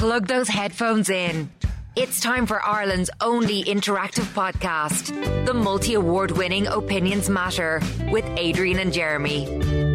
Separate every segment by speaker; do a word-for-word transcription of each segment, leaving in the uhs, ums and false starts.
Speaker 1: Plug those headphones in. It's time for Ireland's only interactive podcast, the multi-award winning Opinions Matter with Adrian and Jeremy.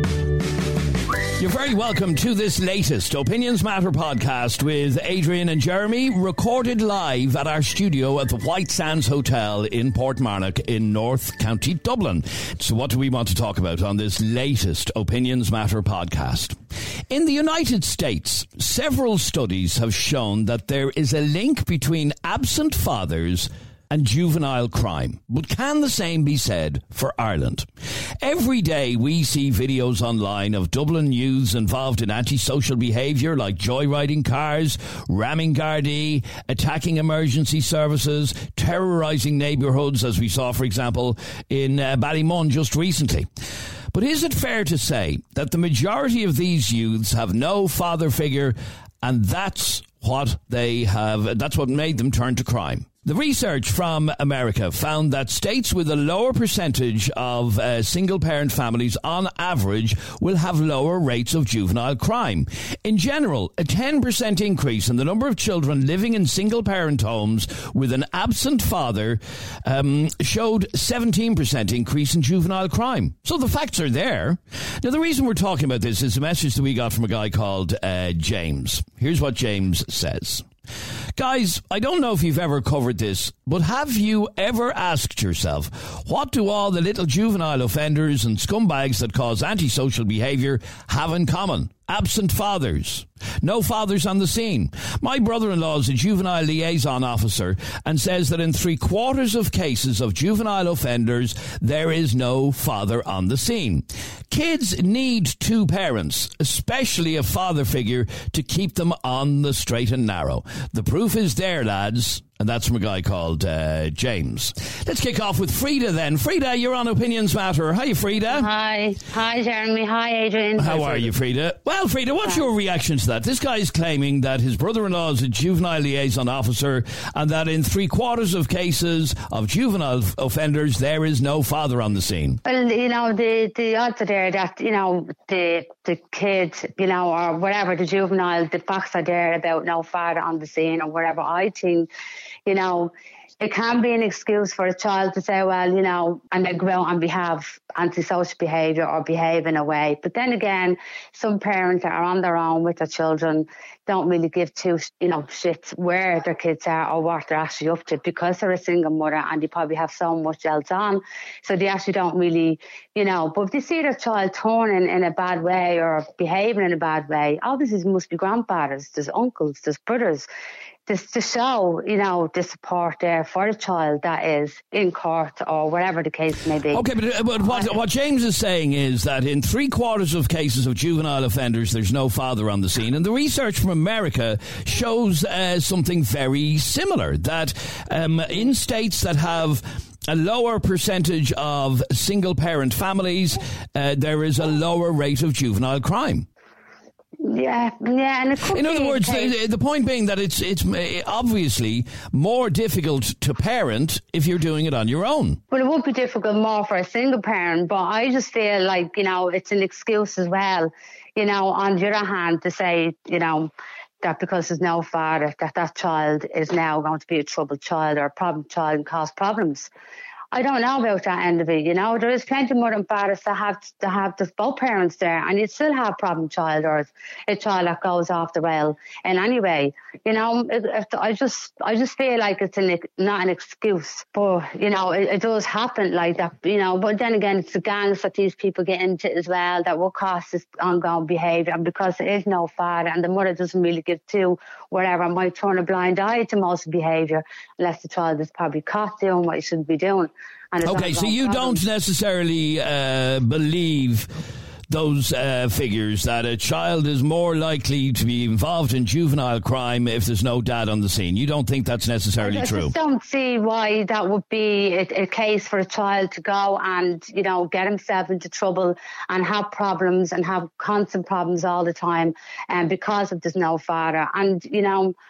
Speaker 2: You're very welcome to this latest Opinions Matter podcast with Adrian and Jeremy, recorded live at our studio at the White Sands Hotel in Portmarnock in North County Dublin. So what do we want to talk about on this latest Opinions Matter podcast? In the United States, several studies have shown that there is a link between absent fathers and juvenile crime. But can the same be said for Ireland? Every day we see videos online of Dublin youths involved in antisocial behaviour like joyriding cars, ramming Gardaí, attacking emergency services, terrorising neighbourhoods, as we saw, for example, in uh, Ballymun just recently. But is it fair to say that the majority of these youths have no father figure, and that's what they have, that's what made them turn to crime? The research from America found that states with a lower percentage of uh, single-parent families on average will have lower rates of juvenile crime. In general, a ten percent increase in the number of children living in single-parent homes with an absent father um, showed seventeen percent increase in juvenile crime. So the facts are there. Now, the reason we're talking about this is a message that we got from a guy called uh, James. Here's what James says. Guys, I don't know if you've ever covered this, but have you ever asked yourself, what do all the little juvenile offenders and scumbags that cause antisocial behaviour have in common? Absent fathers. No fathers on the scene. My brother-in-law is a juvenile liaison officer and says that in three quarters of cases of juvenile offenders, there is no father on the scene. Kids need two parents, especially a father figure, to keep them on the straight and narrow. The proof is there, lads. And that's from a guy called uh, James. Let's kick off with Frida then. Frida, you're on Opinions Matter. Hi, Frida.
Speaker 3: Hi. Hi, Jeremy. Hi, Adrian.
Speaker 2: How are you, Frida? Well, Frida, what's your reaction to that? This guy is claiming that his brother-in-law is a juvenile liaison officer and that in three quarters of cases of juvenile offenders, there is no father on the scene.
Speaker 3: Well, you know, the, the odds are there that, you know, the the kids, you know, or whatever, the juvenile, the facts are there about no father on the scene or whatever. I think, you know, it can be an excuse for a child to say, well, you know, and they go out and behave antisocial behaviour or behave in a way. But then again, some parents that are on their own with their children don't really give two, you know, shits where their kids are or what they're actually up to because they're a single mother and they probably have so much else on. So they actually don't really, you know, but if they see their child turning in a bad way or behaving in a bad way, obviously there must be grandfathers, there's uncles, there's brothers. Just to show, you know, the support there for the child that is in court or whatever the case may be.
Speaker 2: Okay, but, but what, what James is saying is that in three quarters of cases of juvenile offenders, there's no father on the scene. And the research from America shows uh, something very similar, that um, in states that have a lower percentage of single-parent families, uh, there is a lower rate of juvenile crime.
Speaker 3: Yeah, yeah, and it could
Speaker 2: in other
Speaker 3: be
Speaker 2: words, the, the point being that it's it's obviously more difficult to parent if you're doing it on your own.
Speaker 3: Well, it would be difficult more for a single parent, but I just feel like, you know, it's an excuse as well, you know, on the other hand, to say, you know, that because there's no father, that that child is now going to be a troubled child or a problem child and cause problems. I don't know about that end of it, you know. There is plenty of mother and fathers that have to have the both parents there, and you still have problem child or a child that goes off the rail. And anyway, you know, it, it, I just I just feel like it's an, not an excuse, but you know, it, it does happen like that, you know. But then again, it's the gangs that these people get into as well that will cause this ongoing behaviour, and because there is no father and the mother doesn't really give to whatever, might turn a blind eye to most behaviour unless the child is probably caught doing what he shouldn't be doing.
Speaker 2: Okay, so you problem. don't necessarily uh, believe those uh, figures that a child is more likely to be involved in juvenile crime if there's no dad on the scene. You don't think that's necessarily
Speaker 3: I, I
Speaker 2: true?
Speaker 3: I just don't see why that would be a, a case for a child to go and, you know, get himself into trouble and have problems and have constant problems all the time, and um, because of there's no father. And, you know,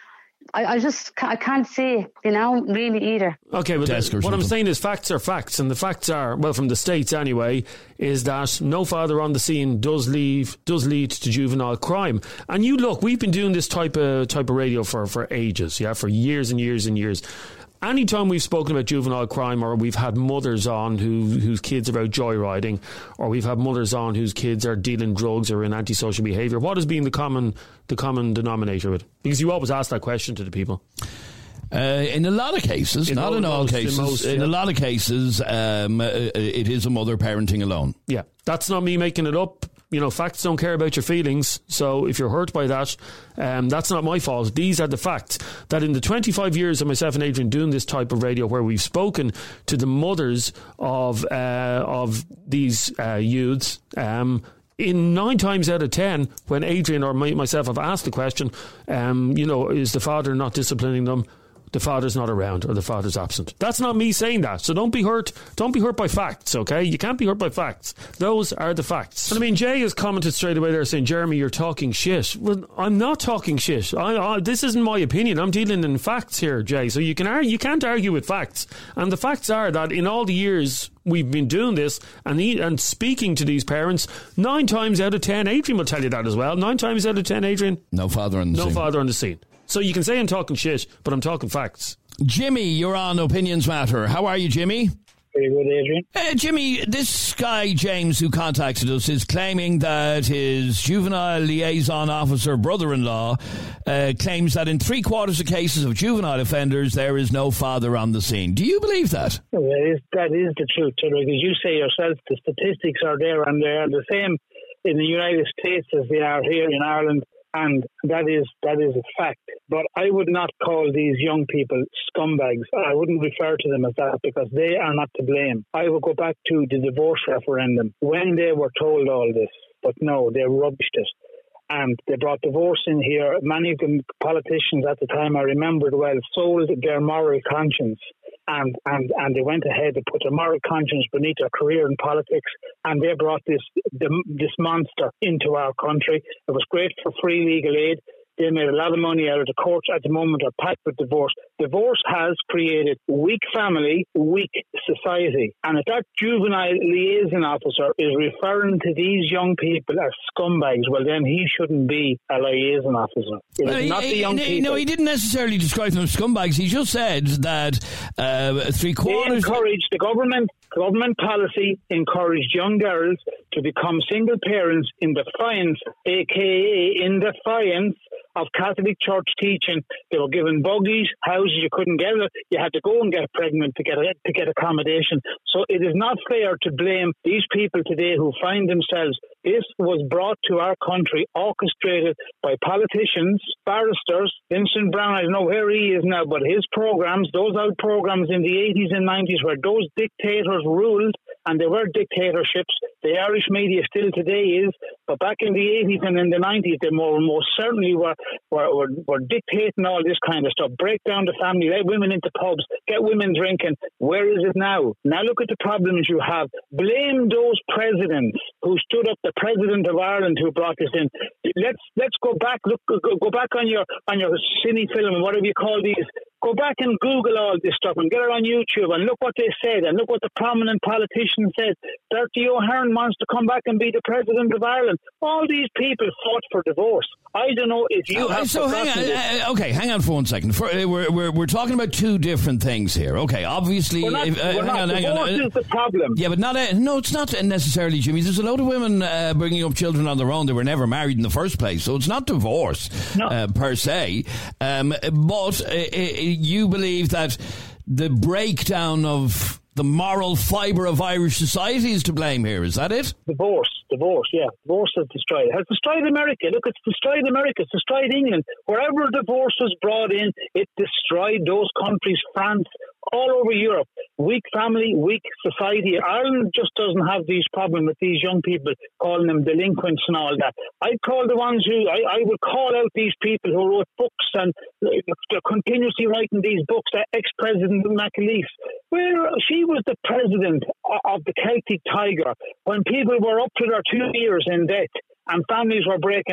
Speaker 3: I, I just I can't see, you know, really either.
Speaker 4: Okay, but the, what I'm saying is facts are facts, and the facts are, well, from the States anyway, is that no father on the scene does leave does lead to juvenile crime. And you look, we've been doing this type of type of radio for, for ages, yeah, for years and years and years. Anytime we've spoken about juvenile crime, or we've had mothers on who whose kids are out joyriding, or we've had mothers on whose kids are dealing drugs or in antisocial behaviour, what has been the common the common denominator of it? Because you always ask that question to the people.
Speaker 2: Uh, in a lot of cases, in not in all most, cases, in, most, in yeah. a lot of cases, um, it is a mother parenting alone.
Speaker 4: Yeah, that's not me making it up. You know, facts don't care about your feelings. So if you're hurt by that, um, that's not my fault. These are the facts. That in the twenty-five years of myself and Adrian doing this type of radio, where we've spoken to the mothers of uh, of these uh, youths, um, in nine times out of ten, when Adrian or my, myself have asked the question, um, you know, is the father not disciplining them? The father's not around, or the father's absent. That's not me saying that. So don't be hurt. Don't be hurt by facts, okay? You can't be hurt by facts. Those are the facts. And I mean, Jay has commented straight away there saying, Jeremy, you're talking shit. Well, I'm not talking shit. I, I, this isn't my opinion. I'm dealing in facts here, Jay. So you can argue, you can't argue with facts. And the facts are that in all the years we've been doing this and he, and speaking to these parents, nine times out of ten, Adrian will tell you that as well. Nine times out of ten, Adrian,
Speaker 2: no father on the
Speaker 4: no
Speaker 2: scene.
Speaker 4: No father on the scene. So you can say I'm talking shit, but I'm talking facts.
Speaker 2: Jimmy, you're on Opinions Matter. How are you, Jimmy?
Speaker 5: Very good, Adrian.
Speaker 2: Uh, Jimmy, this guy, James, who contacted us, is claiming that his juvenile liaison officer brother-in-law uh, claims that in three quarters of cases of juvenile offenders, there is no father on the scene. Do you believe that?
Speaker 5: Well, that is, that is the truth, because you say yourself, the statistics are there, and they are the same in the United States as they are here in Ireland. And that is that is a fact. But I would not call these young people scumbags. I wouldn't refer to them as that, because they are not to blame. I would go back to the divorce referendum when they were told all this. But no, they rubbished it. And they brought divorce in here. Many of the politicians at the time, I remembered well, sold their moral conscience. And, and, and they went ahead and put their moral conscience beneath their career in politics, and they brought this this monster into our country. It was great for free legal aid. They made a lot of money out of the courts at the moment are packed with divorce. Divorce has created weak family, weak society. And if that juvenile liaison officer is referring to these young people as scumbags, well, then he shouldn't be a liaison officer. It
Speaker 2: well,
Speaker 5: is
Speaker 2: he,
Speaker 5: not the young
Speaker 2: he,
Speaker 5: people.
Speaker 2: No, he didn't necessarily describe them as scumbags. He just said that uh, three quarters...
Speaker 5: They encouraged, the government, government policy encouraged young girls to become single parents in defiance, a k a in defiance of Catholic Church teaching. They were given buggies, houses you couldn't get it. You had to go and get pregnant to get a, to get accommodation. So it is not fair to blame these people today who find themselves. This was brought to our country, orchestrated by politicians, barristers. Vincent Brown, I don't know where he is now, but his programs, those old programs in the eighties and nineties where those dictators ruled, and there were dictatorships. The Irish media still today is, but back in the eighties and in the nineties, they more most certainly were, were, were, were dictating all this kind of stuff. Break down the family, let women into pubs, get women drinking. Where is it now? Now look at the problems you have. Blame those presidents who stood up, the president of Ireland who brought this in. Let's let's go back, look, go, go back on your on your cine film and whatever you call these. Go back and Google all this stuff and get it on YouTube and look what they said and look what the prominent politicians said. Bertie O'Hearn wants to come back and be the president of Ireland. All these people fought for divorce. I don't know if you uh, have
Speaker 2: so hang on, uh, okay, hang on for one second. For, uh, we're, we're we're talking about two different things here. Okay, obviously,
Speaker 5: we're not,
Speaker 2: if, uh,
Speaker 5: we're
Speaker 2: hang
Speaker 5: not.
Speaker 2: on, hang
Speaker 5: divorce
Speaker 2: on.
Speaker 5: is the problem.
Speaker 2: Yeah, but not uh, no, it's not necessarily, Jimmy. There's a load of women uh, bringing up children on their own. They were never married in the first place, so it's not divorce
Speaker 5: no.
Speaker 2: uh, per se. Um, but uh, you believe that the breakdown of the moral fibre of Irish society is to blame here. Is that it?
Speaker 5: Divorce. Divorce, yeah. Divorce has destroyed. It has destroyed America. Look, it's destroyed America. It's destroyed England. Wherever divorce was brought in, it destroyed those countries, France, all over Europe. Weak family, weak society. Ireland just doesn't have these problems with these young people, calling them delinquents and all that. I call the ones who, I, I would call out these people who wrote books and they're continuously writing these books. That ex-president McAleese, where she was the president of the Celtic Tiger when people were up to their two years in debt and families were breaking up.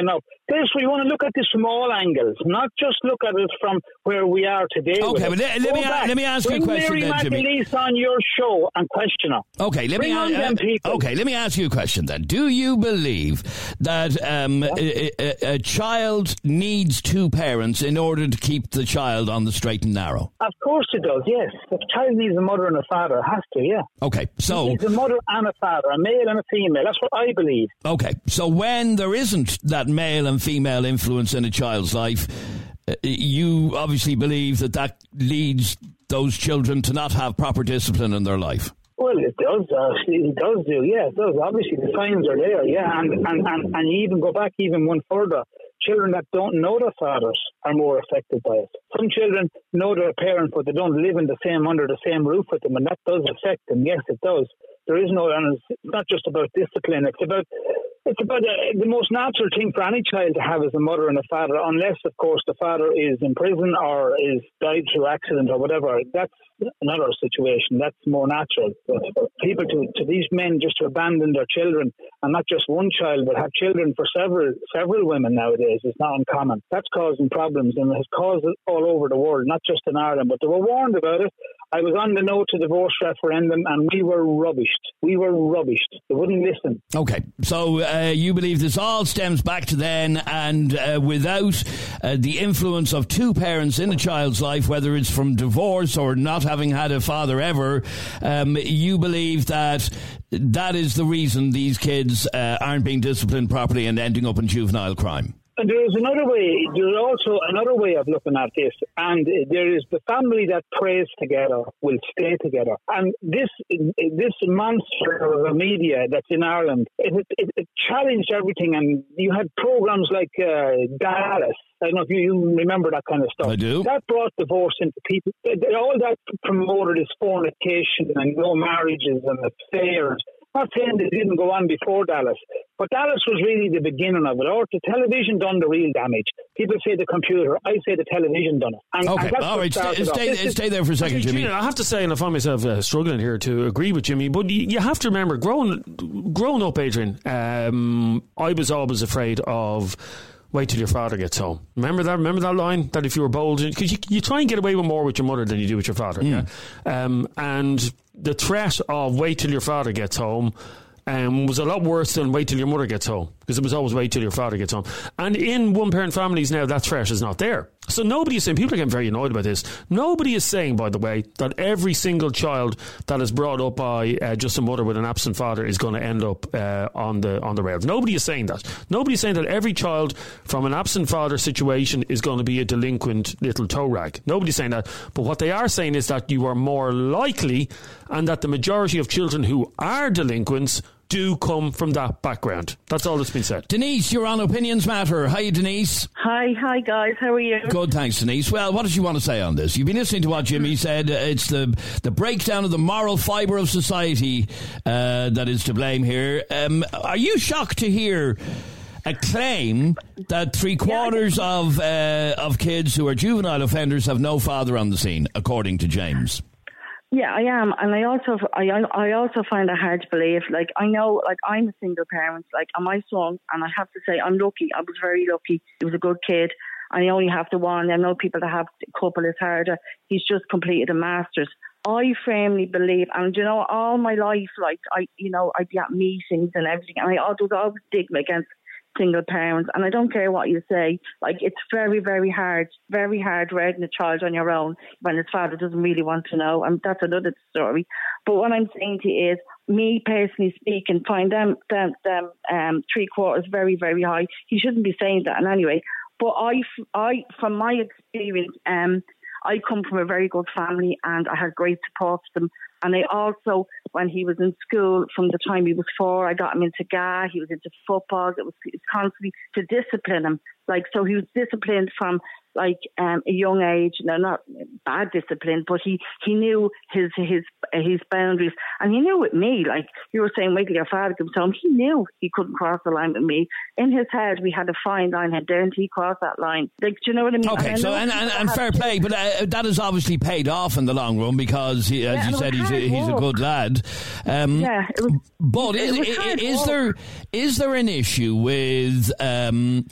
Speaker 5: this, we want to look at this from all angles, not just look at it from where we are today.
Speaker 2: Okay, but let, let, me,
Speaker 5: back,
Speaker 2: let me ask you a question
Speaker 5: Mary
Speaker 2: then, Jimmy.
Speaker 5: McAleese on your show and question her.
Speaker 2: Okay, let
Speaker 5: Bring
Speaker 2: me
Speaker 5: on
Speaker 2: uh,
Speaker 5: them people.
Speaker 2: Okay, let me ask you a question then. Do you believe that um, a, a, a child needs two parents in order to keep the child on the straight and narrow?
Speaker 5: Of course it does, yes. The child needs a mother and a father. It has to, yeah.
Speaker 2: Okay, so...
Speaker 5: It needs a mother and a father, a male and a female. That's what I believe.
Speaker 2: Okay, so when there isn't that male and female influence in a child's life, uh, you obviously believe that that leads those children to not have proper discipline in their life.
Speaker 5: Well, it does. Uh, it does do, yeah, it does. Obviously, the signs are there, yeah. And, and, and, and you even go back even one further. Children that don't know their fathers are more affected by it. Some children know their parents, but they don't live in the same under the same roof with them, and that does affect them. Yes, it does. There is no, and it's not just about discipline. It's about it's about uh, the most natural thing for any child to have is a mother and a father, unless, of course, the father is in prison or is died through accident or whatever. That's another situation. That's more natural. But for people to, to these men just to abandon their children, and not just one child, but have children for several several women nowadays, is not uncommon. That's causing problems, and it has caused it all over the world, not just in Ireland. But they were warned about it. I was on the no to divorce referendum, and we were rubbished. We were rubbished. They wouldn't listen.
Speaker 2: Okay, so uh, you believe this all stems back to then, and uh, without uh, the influence of two parents in a child's life, whether it's from divorce or not having had a father ever, um, you believe that that is the reason these kids uh, aren't being disciplined properly and ending up in juvenile crime.
Speaker 5: And there is another way, there's also another way of looking at this, and there is the family that prays together will stay together. And this this monster of a media that's in Ireland, it, it, it challenged everything, and you had programs like uh, Dallas. I don't know if you, you remember that kind of stuff.
Speaker 2: I do.
Speaker 5: That brought divorce into people. All that promoted is fornication and no marriages and affairs. Not saying they didn't go on before Dallas, but Dallas was really the beginning of it. Or the television done the real damage. People say the computer. I say the television done it. And,
Speaker 2: okay,
Speaker 5: and
Speaker 2: all right. Stay, stay, stay there for a second, Jimmy.
Speaker 4: I have to say, and I find myself uh, struggling here to agree with Jimmy, but you, you have to remember, growing, growing up, Adrian, um, I was always afraid of... wait till your father gets home. Remember that? Remember that line? That if you were bold, because you, you try and get away with more with your mother than you do with your father. Mm. Yeah? Um, and the threat of wait till your father gets home um, was a lot worse than wait till your mother gets home, because it was always wait till your father gets home. And in one-parent families now, that threat is not there. So nobody is saying, people are getting very annoyed about this, nobody is saying, by the way, that every single child that is brought up by uh, just a mother with an absent father is going to end up uh, on the on the rails. Nobody is saying that. Nobody is saying that every child from an absent father situation is going to be a delinquent little toe rag. Nobody's saying that. But what they are saying is that you are more likely, and that the majority of children who are delinquents do come from that background. That's all that's been said.
Speaker 2: Denise, you're on Opinions Matter. Hi, Denise.
Speaker 6: Hi, hi guys. How are you?
Speaker 2: Good, thanks, Denise. Well, what did you want to say on this? You've been listening to what Jimmy said. Uh, it's the the breakdown of the moral fibre of society uh, that is to blame here. Um, are you shocked to hear a claim that three quarters yeah, of uh, of kids who are juvenile offenders have no father on the scene, according to James?
Speaker 6: Yeah, I am, and I also I I also find it hard to believe. Like, I know, like, I'm a single parent, like, and my son, and I have to say, I'm lucky. I was very lucky. He was a good kid. I only have the one. I know people that have a couple is harder. He's just completed a master's. I firmly believe, and you know, all my life, like, I, you know, I'd be at meetings and everything, and I always always stigma against single parents, and I don't care what you say, like, it's very, very hard, very hard raising a child on your own when his father doesn't really want to know, and that's another story. But what I'm saying to you is, me personally speaking, find them, them, them um, three quarters very, very high. He shouldn't be saying that in any way. But I, I, from my experience, um, I come from a very good family, and I had great support from them. And I also, when he was in school, from the time he was four, I got him into G A A, he was into football. It was, it was constantly to discipline him. Like, so he was disciplined from, like, um, a young age. No, not bad discipline, but he, he knew his his his boundaries. And he knew with me, like you were saying, wait till your father comes home. He knew he couldn't cross the line with me. In his head, we had a fine line. Had daren't he cross that line? Like, do you know what I mean?
Speaker 2: Okay,
Speaker 6: and
Speaker 2: so and, and, and fair play, but uh, that has obviously paid off in the long run, because, he, as
Speaker 6: yeah,
Speaker 2: you said, he's a, he's a good lad. Um,
Speaker 6: yeah, it was,
Speaker 2: but
Speaker 6: it
Speaker 2: is,
Speaker 6: was
Speaker 2: is, is there is there an issue with Um,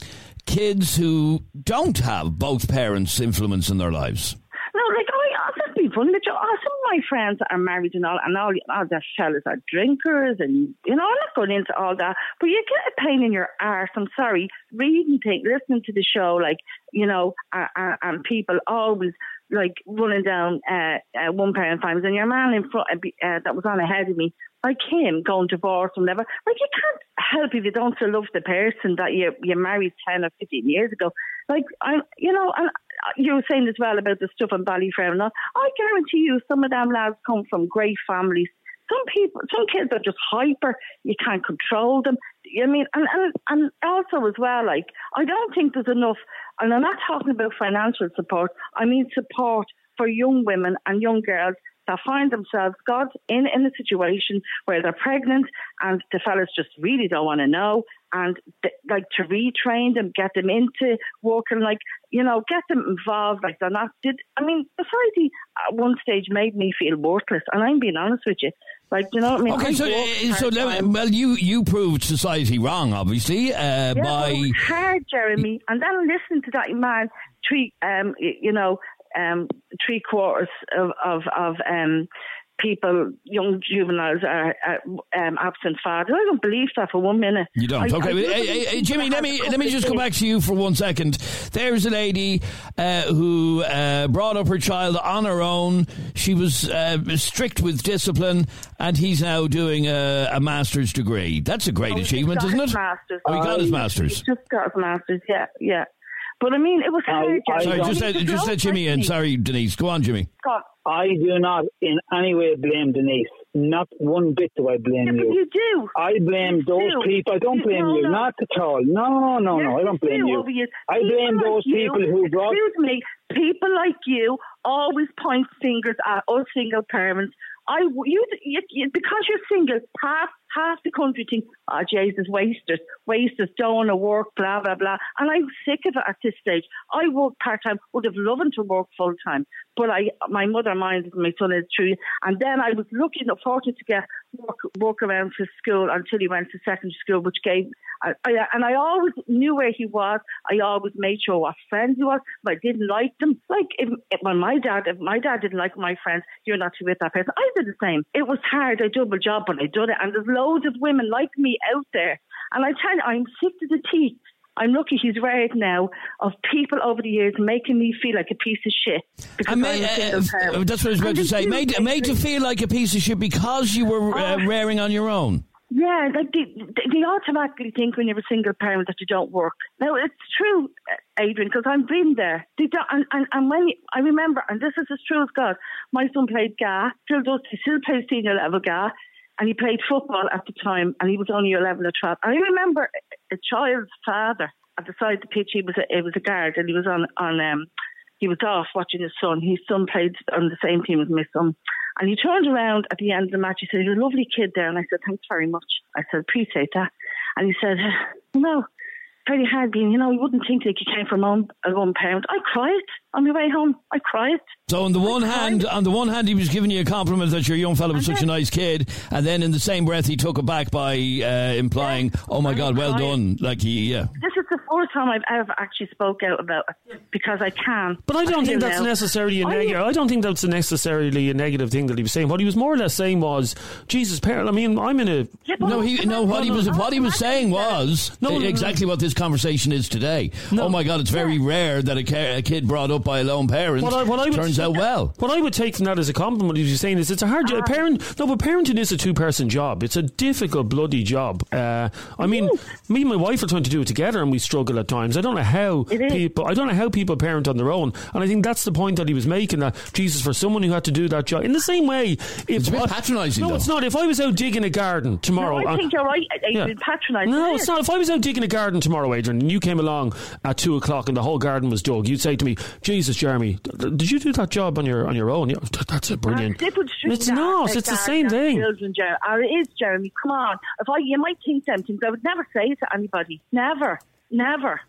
Speaker 2: kids who don't have both parents' influence in their lives?
Speaker 6: No, like, I, I'll just be funny with you. Oh, some of my friends are married and all, and all, all their fellas are drinkers, and, you know, I'm not going into all that, but you get a pain in your arse, I'm sorry, reading things, listening to the show, like, you know, uh, uh, and people always, like, running down uh, uh, one-parent families, and your man in front uh, that was on ahead of me, like him, going divorced and whatever, like, you can't help if you don't still love the person that you you married ten or fifteen years ago. Like, I, you know, and you were saying as well about the stuff in Ballyfermot and all. I guarantee you some of them lads come from great families. Some people, some kids are just hyper. You can't control them. I mean, and, and, and also as well, like, I don't think there's enough, and I'm not talking about financial support, I mean support for young women and young girls that find themselves got in, in a situation where they're pregnant and the fellas just really don't want to know, and th- like to retrain them, get them into working, like, you know, get them involved, like they're not, did, I mean, society at one stage made me feel worthless, and I'm being honest with you. Like, you know what I mean?
Speaker 2: Okay,
Speaker 6: I
Speaker 2: so, uh, so let, well, you, you proved society wrong, obviously, uh,
Speaker 6: yeah,
Speaker 2: by...
Speaker 6: It was hard, Jeremy, and then listen to that man treat, um, you know, Um, three quarters of of, of um, people, young juveniles, are, are um, absent fathers. I don't believe that for one minute.
Speaker 2: You don't?
Speaker 6: I,
Speaker 2: okay,
Speaker 6: I
Speaker 2: hey, hey, hey, Jimmy, let me let me just go back to you for one second. There's a lady uh, who uh, brought up her child on her own. She was uh, strict with discipline, and he's now doing a, a master's degree. That's a great
Speaker 6: oh,
Speaker 2: achievement, isn't it?
Speaker 6: Masters.
Speaker 2: Oh, he got his
Speaker 6: He
Speaker 2: master's.
Speaker 6: just got his master's. Yeah, yeah. But I mean, it was hard.
Speaker 5: I,
Speaker 2: Sorry,
Speaker 5: I
Speaker 2: just let, just let Jimmy in. Sorry, Denise. Go on, Jimmy.
Speaker 6: God.
Speaker 5: I do not in any way blame Denise. Not one bit do I blame
Speaker 6: Yeah, but
Speaker 5: you.
Speaker 6: you do.
Speaker 5: I blame
Speaker 6: You
Speaker 5: those
Speaker 6: do.
Speaker 5: people. I don't
Speaker 6: You-
Speaker 5: blame
Speaker 6: no,
Speaker 5: you.
Speaker 6: no.
Speaker 5: Not at all. No, no,
Speaker 6: Yes,
Speaker 5: no. I don't
Speaker 6: you
Speaker 5: blame
Speaker 6: do,
Speaker 5: you.
Speaker 6: over you.
Speaker 5: I blame
Speaker 6: People
Speaker 5: those
Speaker 6: like you,
Speaker 5: people who brought...
Speaker 6: Excuse me. People like you always point fingers at us single parents. I, you, you, you, because you're single, half half the country think, oh, Jesus, wasters, wasters, don't want to work, blah, blah, blah. And I'm sick of it at this stage. I work part-time, would have loved to work full-time, but I, my mother minded my son is true. And then I was lucky, fortunate to get work, work around to school until he went to secondary school, which gave, I, I, and I always knew where he was. I always made sure what friends he was. If I didn't like them, like if, if when my dad, if my dad didn't like my friends, you're not to with that person. I did the same. It was hard. I double job, but I did it. And there's loads of women like me out there. And I tell you, I'm sick to the teeth. I'm lucky he's right now of people over the years making me feel like a piece of shit. Because
Speaker 2: Ma-
Speaker 6: I'm a single
Speaker 2: uh,
Speaker 6: parent.
Speaker 2: that's what I was about
Speaker 6: And
Speaker 2: to
Speaker 6: they
Speaker 2: say.
Speaker 6: do
Speaker 2: Made,
Speaker 6: make
Speaker 2: made you
Speaker 6: me-
Speaker 2: feel like a piece of shit because you were uh,
Speaker 6: Oh.
Speaker 2: rearing on your own.
Speaker 6: Yeah, like they, they automatically think when you're a single parent that you don't work. Now, it's true, Adrian, because I've been there. They don't, and, and, and when you, I remember, and this is as true as God, my son played G A A, still does, he still plays senior level G A A, and he played football at the time, and he was only eleven or twelve. And I remember a child's father at the side of the pitch, he was a, it was a guard, and he was on, on um, he was off watching his son. His son played on the same team as my son. And he turned around at the end of the match. He said, "You're a lovely kid there." And I said, "Thanks very much." I said, "Appreciate that." And he said, "No, very hard being, you know, you wouldn't think that you came from one, a one parent." I cried on my way home. I cried.
Speaker 2: So on the one hand, on the one hand, he was giving you a compliment that your young fellow was such a nice kid, and then in the same breath, he took it back by uh, implying, "Oh my God, well done!" Like he, yeah.
Speaker 6: This is the first time I've ever actually spoke out about it because I can.
Speaker 4: But I don't
Speaker 6: I
Speaker 4: think
Speaker 6: feel
Speaker 4: that's
Speaker 6: now.
Speaker 4: necessarily a
Speaker 6: I-
Speaker 4: negative. I don't think that's necessarily a negative thing that he was saying. What he was more or less saying was, Jesus, parent. I mean, I'm in a.
Speaker 6: Yeah, but
Speaker 2: No, he no. What he was what he was saying was
Speaker 4: No, no, no.
Speaker 2: exactly what this conversation is today.
Speaker 4: No.
Speaker 2: Oh my God, it's very rare that a, ca- a kid brought up by a lone parent
Speaker 4: What I- what I would-
Speaker 2: turns out well.
Speaker 4: What I would take from that as a compliment, as you're saying, is it's a hard job. Parent, no, but parenting is a two-person job. It's a difficult, bloody job. Uh, I mean, me and my wife are trying to do it together, and we struggle at times. I don't know how
Speaker 6: It is.
Speaker 4: people. I don't know how people parent on their own, and I think that's the point that he was making. That Jesus, for someone who had to do that job in the same way, if
Speaker 2: It's a bit
Speaker 4: I-
Speaker 2: patronising,
Speaker 4: No,
Speaker 2: though.
Speaker 4: it's not. If I was out digging a garden tomorrow,
Speaker 6: No, I
Speaker 4: uh,
Speaker 6: think you're right.
Speaker 4: yeah.
Speaker 6: Adrian, patronising.
Speaker 4: No,
Speaker 6: it
Speaker 4: it's
Speaker 6: is.
Speaker 4: not. If I was out digging a garden tomorrow, Adrian, and you came along at two o'clock and the whole garden was dug, you'd say to me, "Jesus, Jeremy, did you do that job on your on your own?" Yeah, that's a brilliant.
Speaker 6: That's different street
Speaker 4: It's
Speaker 6: that,
Speaker 4: not.
Speaker 6: like
Speaker 4: It's the
Speaker 6: that,
Speaker 4: same
Speaker 6: that
Speaker 4: thing.
Speaker 6: Children, Jeremy. Or it is, Jeremy. Come on. If I, you might think them things. I would never say it to anybody. Never, never.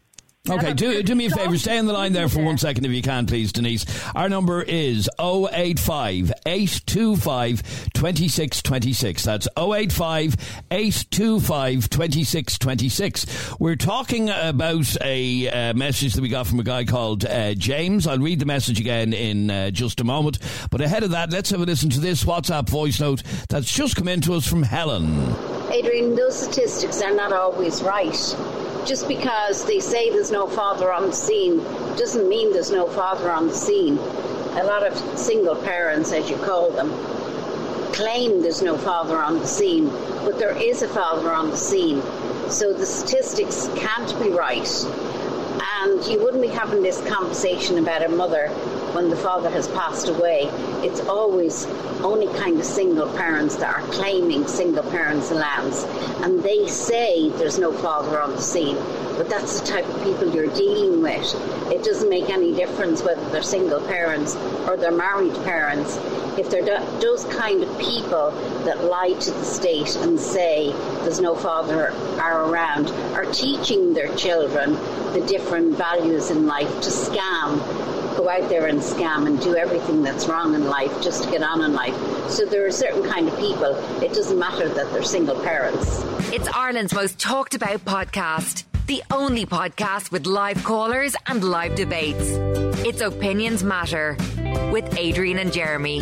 Speaker 2: Okay, do, do me a favour. Stay on the line there for one second if you can, please, Denise. Our number is oh eight five, eight two five, two six two six. That's oh eight five, eight two five, two six two six. We're talking about a uh, message that we got from a guy called uh, James. I'll read the message again in uh, just a moment. But ahead of that, let's have a listen to this WhatsApp voice note that's just come in to us from Helen.
Speaker 7: Adrian, those statistics are not always right. Just because they say there's no father on the scene doesn't mean there's no father on the scene. A lot of single parents, as you call them, claim there's no father on the scene, but there is a father on the scene. So the statistics can't be right. And you wouldn't be having this conversation about a mother when the father has passed away. It's always only kind of single parents that are claiming single parents' allowance. And they say there's no father on the scene. But that's the type of people you're dealing with. It doesn't make any difference whether they're single parents or they're married parents. If they're those kind of people that lie to the state and say there's no father are around, are teaching their children the different values in life to scam, go out there and scam and do everything that's wrong in life just to get on in life. So there are certain kind of people, it doesn't matter that they're single parents.
Speaker 1: It's Ireland's most talked about podcast. The only podcast with live callers and live debates. It's Opinions Matter with Adrian and Jeremy.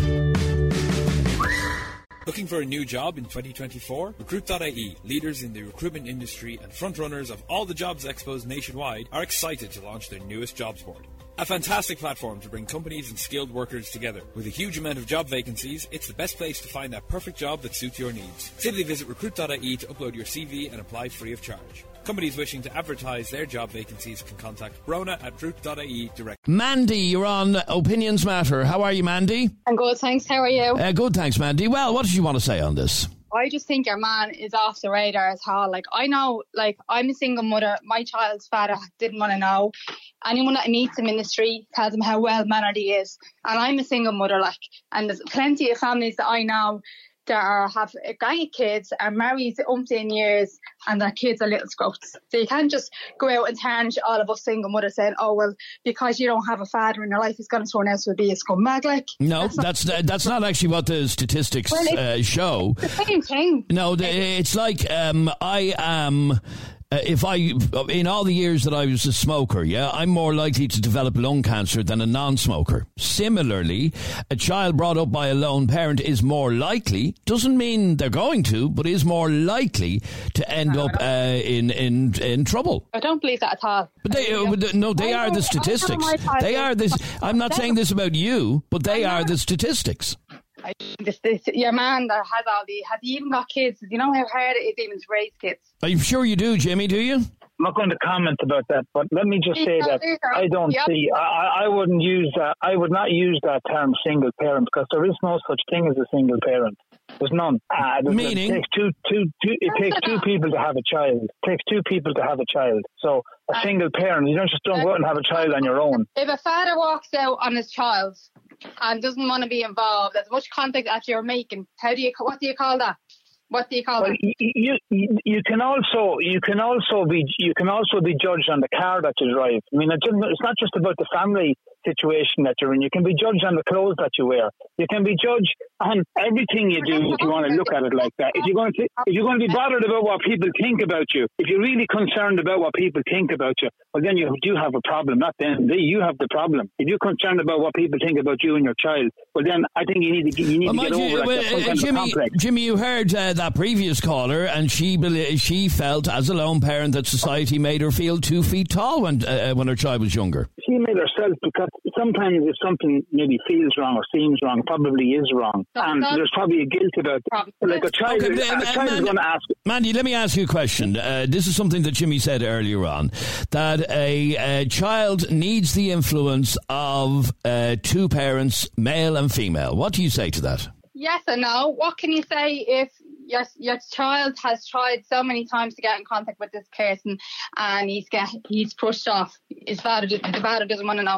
Speaker 8: Looking for a new job in twenty twenty-four? Recruit dot I E, leaders in the recruitment industry and frontrunners of all the jobs expos nationwide, are excited to launch their newest jobs board. A fantastic platform to bring companies and skilled workers together. With a huge amount of job vacancies, it's the best place to find that perfect job that suits your needs. Simply visit recruit dot I E to upload your C V and apply free of charge. Companies wishing to advertise their job vacancies can contact Brona at recruit dot I E directly.
Speaker 2: Mandy, you're on Opinions Matter. How are you, Mandy?
Speaker 9: I'm good, thanks. How are you?
Speaker 2: Uh, good, thanks, Mandy. Well, what did you want to say on this?
Speaker 9: I just think your man is off the radar at all. Like, I know, like, I'm a single mother. My child's father didn't want to know. Anyone that meets him in the street tells him how well-mannered he is. And I'm a single mother, like, and there's plenty of families that I know that are, have a gang of kids, are married umpteen years, and their kids are little scroats. So you can't just go out and tarnish all of us single mothers saying, oh, well, because you don't have a father in your life, he's going to turn out to be a scumbag. Like,
Speaker 2: no, that's that's, that's not actually what the statistics well, uh, show.
Speaker 9: It's the same thing.
Speaker 2: No, the, it's like um, I am... Uh, if I, in all the years that I was a smoker, yeah, I'm more likely to develop lung cancer than a non-smoker. Similarly, a child brought up by a lone parent is more likely, doesn't mean they're going to, but is more likely to end up uh, in, in in trouble.
Speaker 9: I don't believe that at all.
Speaker 2: But they, uh, no, they are the statistics. They are this. I'm not saying this about you, but they are the statistics.
Speaker 9: I, this, this, your man that has all the, has he even got kids? Do you know how hard it is even to raise kids?
Speaker 2: Are you sure you do, Jimmy? Do you?
Speaker 5: I'm not going to comment about that, but let me just say that I don't see, I, I wouldn't use that, I would not use that term single parent, because there is no such thing as a single parent. There's none. Uh, there's,
Speaker 2: Meaning?
Speaker 5: It takes, two, two, two, it takes two people to have a child. It takes two people to have a child. So a single parent, you don't just don't go out and have a child on your own.
Speaker 9: If a father walks out on his child and doesn't want to be involved, as much contact as you're making, how do you, what do you call that? What do you call
Speaker 5: well,
Speaker 9: it?
Speaker 5: You, you you can also you can also be you can also be judged on the car that you drive. I mean, it's not just about the family situation that you're in. You can be judged on the clothes that you wear. You can be judged on everything you do if you want to look at it like that. If you're going to if you're going to be bothered about what people think about you, if you're really concerned about what people think about you, well, then you do have a problem. Not them, they you have the problem. If you're concerned about what people think about you and your child, well, then I think you need to you need well, to get over
Speaker 2: well,
Speaker 5: like that.
Speaker 2: Uh, Jimmy, Jimmy, you heard uh, that previous caller, and she she felt as a lone parent that society made her feel two feet tall when uh, when her child was younger.
Speaker 5: She made herself, because sometimes if something maybe feels wrong or seems wrong, it probably is wrong, and there's probably a guilt about it. Like a child, okay, a child Mandy, is going to ask.
Speaker 2: Mandy, let me ask you a question. Uh, this is something that Jimmy said earlier on, that a, a child needs the influence of uh, two parents, male and female. What do you say to that?
Speaker 9: Yes and no. What can you say if your your child has tried so many times to get in contact with this person and he's get he's pushed off? His father, the father doesn't want to know.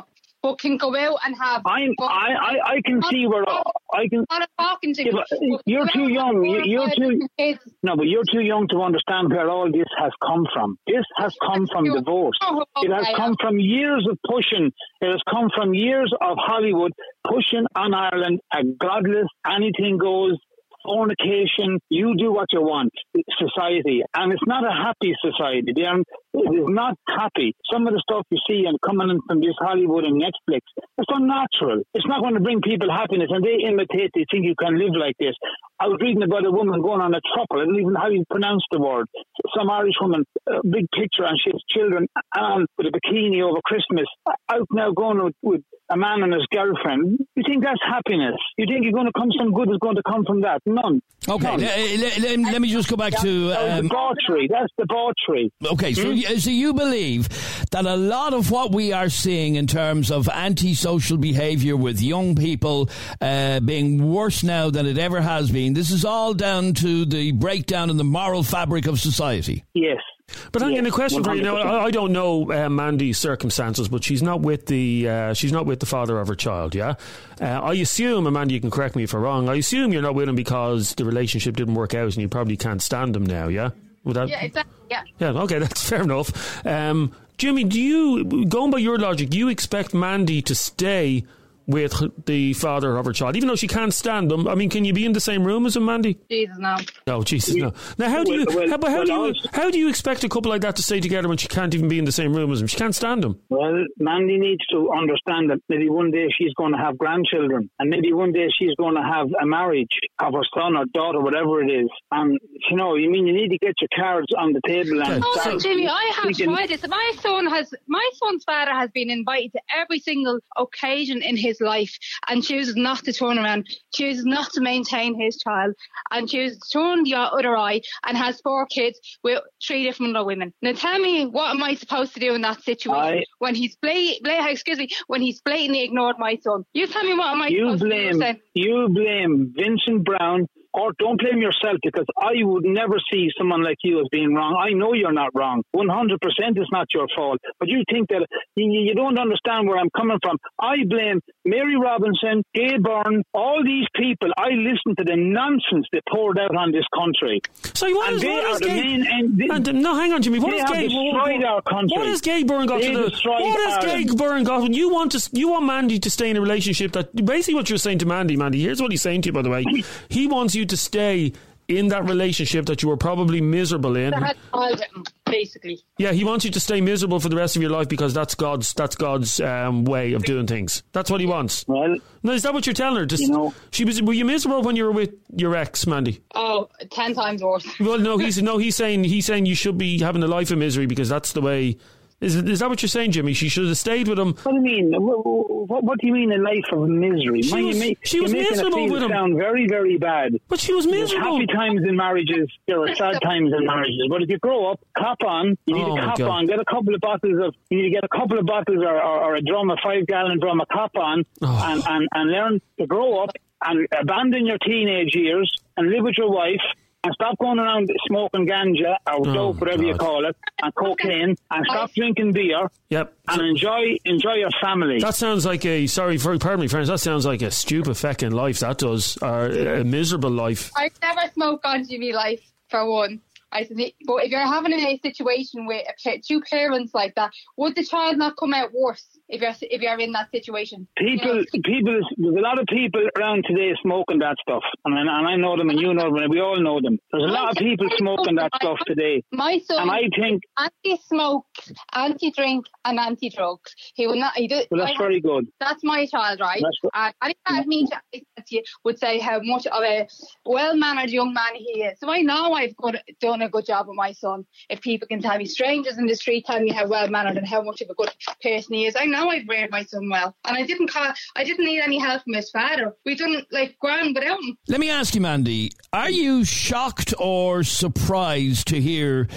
Speaker 9: but can go out and have.
Speaker 5: I'm, I, I, I can see where I can.
Speaker 9: Not talking to
Speaker 5: yeah,
Speaker 9: me.
Speaker 5: You're too young. You're too. No, but you're too young to understand where all this has come from. This has come from divorce. It has come from years of pushing. It has come from years of Hollywood pushing on Ireland a godless, anything goes, fornication, you do what you want society. And it's not a happy society. They are, it is not happy. Some of the stuff you see and coming in from this Hollywood and Netflix, it's unnatural. It's not going to bring people happiness, and they imitate, they think you can live like this. I was reading about a woman going on a truckle. I don't even know how you pronounce the word. Some Irish woman, a big picture, and she has children and with a bikini over Christmas, out now going with, with a man and his girlfriend. You think that's happiness? You think you're going to come, some good is going to come from that? None.
Speaker 2: Okay,
Speaker 5: None.
Speaker 2: Let, let, let me just go back to...
Speaker 5: That's
Speaker 2: Um,
Speaker 5: debauchery. That's debauchery.
Speaker 2: Okay, so,
Speaker 5: Hmm?
Speaker 2: so you believe that a lot of what we are seeing in terms of antisocial behaviour with young people uh, being worse now than it ever has been, this is all down to the breakdown in the moral fabric of society?
Speaker 5: Yes.
Speaker 4: But I'm
Speaker 5: Yes,
Speaker 4: getting a question for you. Now,
Speaker 5: one hundred percent.
Speaker 4: I I don't know uh, Mandy's circumstances, but she's not with the uh, she's not with the father of her child. Yeah, uh, I assume, Amanda, you can correct me if I'm wrong. I assume you're not with him because the relationship didn't work out, and you probably can't stand him now. Yeah, would that?
Speaker 9: Yeah, exactly. Yeah.
Speaker 4: Yeah. Okay, that's fair enough. Um, Jimmy, do you, going by your logic, do you expect Mandy to stay with the father of her child, even though she can't stand them? I mean, can you be in the same room as him, Mandy?
Speaker 9: Jesus, no.
Speaker 4: No, Jesus, no. Now, how do you,
Speaker 5: Well, well,
Speaker 4: how, but how
Speaker 5: well,
Speaker 4: do you,
Speaker 5: also-
Speaker 4: how do you expect a couple like that to stay together when she can't even be in the same room as him? She can't stand him.
Speaker 5: Well, Mandy needs to understand that maybe one day she's going to have grandchildren, and maybe one day she's going to have a marriage of her son or daughter, whatever it is. And, you know, you mean you need to get your cards on the table and
Speaker 9: Oh,
Speaker 5: start
Speaker 9: Jimmy, I have
Speaker 5: thinking-
Speaker 9: tried this. My son has, my son's father has been invited to every single occasion in his life and chooses not to turn around, chooses not to maintain his child, and chooses to turn the other eye and has four kids with three different other women. Now tell me, what am I supposed to do in that situation
Speaker 5: I-
Speaker 9: when he's blat- blat- excuse me, when he's blatantly ignored my son? You tell me, what am I
Speaker 5: You
Speaker 9: supposed
Speaker 5: blame,
Speaker 9: to do then?
Speaker 5: you blame Vincent Brown, or don't blame yourself, because I would never see someone like you as being wrong. I know you're not wrong. one hundred percent it's not your fault. But you think that you, you don't understand where I'm coming from. I blame Mary Robinson, Gay Byrne, all these people. I listen to the nonsense they poured out on this country.
Speaker 4: So what
Speaker 5: And
Speaker 4: is,
Speaker 5: they
Speaker 4: what
Speaker 5: are
Speaker 4: is
Speaker 5: the
Speaker 4: Gay...
Speaker 5: main end. They,
Speaker 4: And, no, hang on, Jimmy. What
Speaker 5: they
Speaker 4: is
Speaker 5: have
Speaker 4: Gay...
Speaker 5: destroyed our country.
Speaker 4: What has Gay Byrne got
Speaker 5: They
Speaker 4: to do?
Speaker 5: destroyed
Speaker 4: What has
Speaker 5: Ireland.
Speaker 4: Gay Byrne got? You want to? You want Mandy to stay in a relationship that basically what you're saying to Mandy. Mandy, here's what he's saying to you, by the way. He wants you to stay in that relationship that you were probably miserable in.
Speaker 9: I had all of them, basically.
Speaker 4: Yeah, he wants you to stay miserable for the rest of your life because that's God's that's God's um, way of doing things. That's what he wants.
Speaker 5: well,
Speaker 4: No, is that what you're telling her? Just,
Speaker 5: You know-
Speaker 4: she was. Were you miserable when you were with your ex, Mandy?
Speaker 9: Oh, ten times worse.
Speaker 4: Well, no, he's no, he's saying he's saying you should be having a life of misery because that's the way. Is is that what you're saying, Jimmy? She should have stayed with him.
Speaker 5: what do you mean? What, what, what do you mean a life of misery?
Speaker 4: She
Speaker 5: Man,
Speaker 4: was-
Speaker 5: you make,
Speaker 4: she was
Speaker 5: you're making
Speaker 4: miserable
Speaker 5: it feel
Speaker 4: with him.
Speaker 5: sound very, very bad.
Speaker 4: But she was
Speaker 5: There's
Speaker 4: miserable.
Speaker 5: happy times in marriages, there are sad times in marriages. But if you grow up, cop on, you need
Speaker 4: Oh,
Speaker 5: to
Speaker 4: my
Speaker 5: cop
Speaker 4: God.
Speaker 5: on, get a couple of bottles of, you need to get a couple of bottles or, or, or a drum, a five gallon drum, a cop on,
Speaker 4: Oh.
Speaker 5: and, and, and learn to grow up and abandon your teenage years and live with your wife. And stop going around smoking ganja or
Speaker 4: Oh,
Speaker 5: dope, whatever you
Speaker 4: God.
Speaker 5: call it, and cocaine, and stop drinking beer,
Speaker 4: Yep.
Speaker 5: and enjoy enjoy your family.
Speaker 4: That sounds like a sorry for pardon me, friends. That sounds like a stupid fucking life. That does, or a miserable life.
Speaker 9: I've never smoked ganja in my life, for one. I said, but if you're having a situation with a pa- two parents like that, would the child not come out worse if you're if you're in that situation?
Speaker 5: People,
Speaker 9: You know,
Speaker 5: people, there's a lot of people around today smoking that stuff, and I, and I know them, and you know them, and we all know them. There's a lot of people smoking that stuff today,
Speaker 9: my son,
Speaker 5: and I think,
Speaker 9: anti-smoke, anti-drink, and anti-drugs. He will not. He did.
Speaker 5: well, that's very good.
Speaker 9: That's my child, right?
Speaker 5: That's good.
Speaker 9: And any part of me would say how much of a well-mannered young man he is. So I know I've got, done a good job with my son. If people can tell me, strangers in the street tell me how well-mannered and how much of a good person he is, I know I've reared my son well. And I didn't call, I didn't need any help from his father. We didn't like ground without him.
Speaker 2: Let me ask you, Mandy, are you shocked or surprised to hear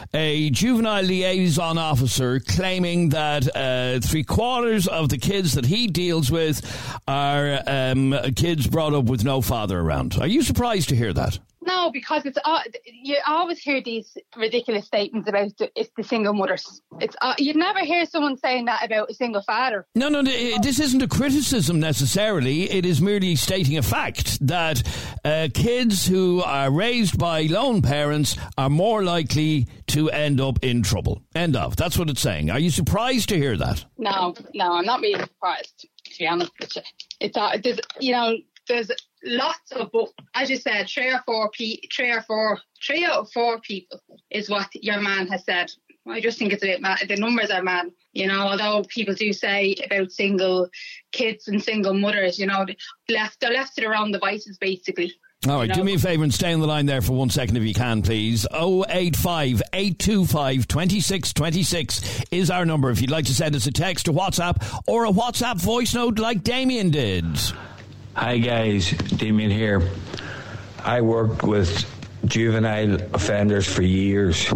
Speaker 2: a juvenile liaison officer claiming that uh, three quarters of the kids that he deals with are um, kids brought up with no father around? Are you surprised to hear that?
Speaker 9: No, because it's uh, you always hear these ridiculous statements about the, it's the single mothers. It's uh, you'd never hear someone saying that about a single father.
Speaker 2: No, no, this isn't a criticism necessarily. It is merely stating a fact that uh, kids who are raised by lone parents are more likely to end up in trouble. End of. That's what it's saying. Are you surprised to hear that?
Speaker 9: No, no, I'm not really surprised, to be honest with you. It's uh, there's, you know, there's lots of, but as you said, three or four, pe- three or four, three out of four people is what your man has said. I just think it's a bit mad. The numbers are mad. You know, although people do say about single kids and single mothers, you know, left they're left to their own devices, basically.
Speaker 2: All right,
Speaker 9: you know?
Speaker 2: Do me a favour and stay on the line there for one second if you can, please. oh eight five, eight two five, two six two six is our number if you'd like to send us a text, a WhatsApp, or a WhatsApp voice note like Damien did.
Speaker 10: Hi guys, Damien here. I worked with juvenile offenders for years.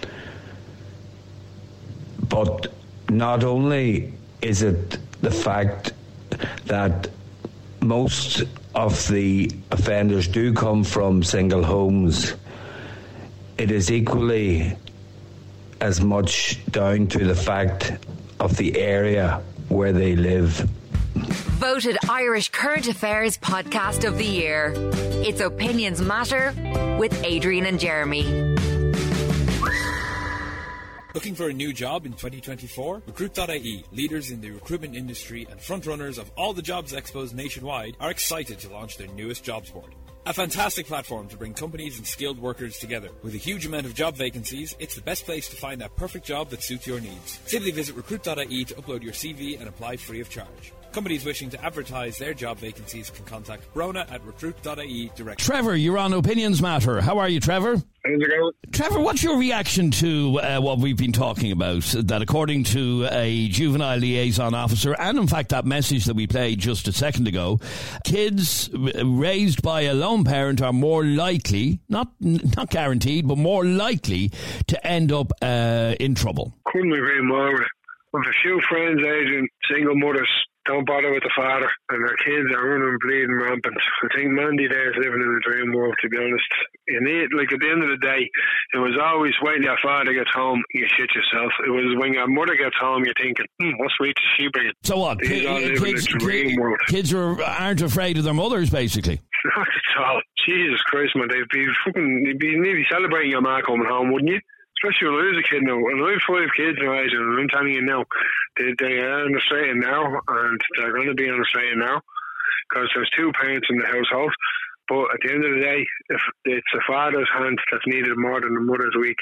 Speaker 10: But not only is it the fact that most of the offenders do come from single homes, it is equally as much down to the fact of the area where they live.
Speaker 1: Voted Irish Current Affairs Podcast of the Year. It's Opinions Matter with Adrian and Jeremy.
Speaker 8: Looking for a new job in twenty twenty-four? Recruit dot I E, leaders in the recruitment industry and frontrunners of all the jobs expos nationwide, are excited to launch their newest jobs board. A fantastic platform to bring companies and skilled workers together. With a huge amount of job vacancies, it's the best place to find that perfect job that suits your needs. Simply visit recruit dot I E to upload your C V and apply free of charge. Companies wishing to advertise their job vacancies can contact Brona at recruit dot I E directly.
Speaker 2: Trevor, you're on Opinions Matter. How are you, Trevor?
Speaker 5: How's it going?
Speaker 2: Trevor, what's your reaction to uh, what we've been talking about? That according to a juvenile liaison officer, and in fact that message that we played just a second ago, kids raised by a lone parent are more likely, not not guaranteed, but more likely to end up uh, in trouble.
Speaker 11: Couldn't agree more with it. With a few friends, Adrian, single mothers, don't bother with the father, and their kids are running bleeding rampant. I think Mandy there is living in a dream world, to be honest. You need, like, at the end of the day, it was always when your father gets home, you shit yourself. It was when your mother gets home, you're thinking, hmm, what sweet is she bringing?
Speaker 2: So what?
Speaker 11: These all live
Speaker 2: Kids,
Speaker 11: in a dream
Speaker 2: kid,
Speaker 11: world.
Speaker 2: kids are, aren't afraid of their mothers, basically.
Speaker 11: Not at all. Jesus Christ, man. They'd be fucking, you'd be nearly celebrating your ma coming home, wouldn't you? Especially when I was a kid now. When I have five kids now, and I'm telling you now, they, they are on the straight and now, and they're going to be on the straight and now, because there's two parents in the household. But at the end of the day, if it's the father's hand that's needed more than the mother's weak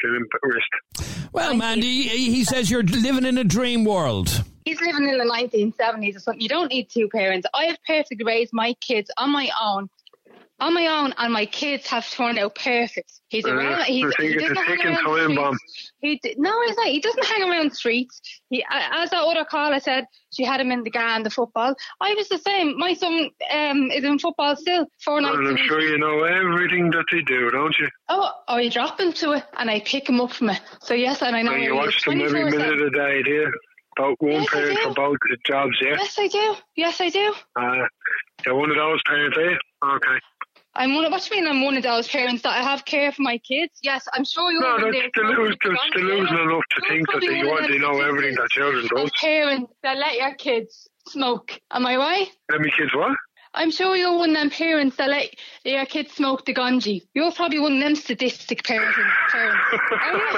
Speaker 11: wrist.
Speaker 2: Well, Mandy, he says you're living in a dream world.
Speaker 9: He's living in the nineteen seventies or something. You don't need two parents. I have perfectly raised my kids on my own. On my own, and my kids have turned out perfect. He's
Speaker 11: Uh,
Speaker 9: around. He's,
Speaker 11: I think
Speaker 9: he
Speaker 11: it's a
Speaker 9: doesn't hang
Speaker 11: ticking
Speaker 9: around
Speaker 11: time
Speaker 9: streets.
Speaker 11: bomb.
Speaker 9: He d- no, he's not. He doesn't hang around streets. He, as that other caller said, she had him in the GAN, the football. I was the same. My son um, is in football still. Four nights
Speaker 11: And
Speaker 9: a
Speaker 11: I'm
Speaker 9: week.
Speaker 11: sure you know everything that they do, don't you?
Speaker 9: Oh, I drop him to it, and I pick him up from it. So yes, and I know.
Speaker 11: And
Speaker 9: where
Speaker 11: you
Speaker 9: he
Speaker 11: watch
Speaker 9: is
Speaker 11: them every
Speaker 9: twenty-four seven.
Speaker 11: minute of the day, do you? About one
Speaker 9: Yes, I
Speaker 11: parent
Speaker 9: do.
Speaker 11: for both the jobs, yeah?
Speaker 9: Yes, I do. Yes, I do.
Speaker 11: Uh, you're one of those parents, are you? Okay.
Speaker 9: I'm one of, what do you mean I'm one of those parents that I have care for my kids? Yes, I'm sure you're
Speaker 11: No,
Speaker 9: one of
Speaker 11: that's
Speaker 9: those
Speaker 11: delus-
Speaker 9: parents
Speaker 11: that's delusional enough to
Speaker 9: You're
Speaker 11: think that
Speaker 9: probably
Speaker 11: they
Speaker 9: one of
Speaker 11: want
Speaker 9: them
Speaker 11: to know everything that children do.
Speaker 9: of parents that let your kids smoke. Am I right?
Speaker 11: Let me kids what?
Speaker 9: I'm sure you're one of them parents that let your kids smoke the ganji. You're probably one of them sadistic parents. parents. Are you?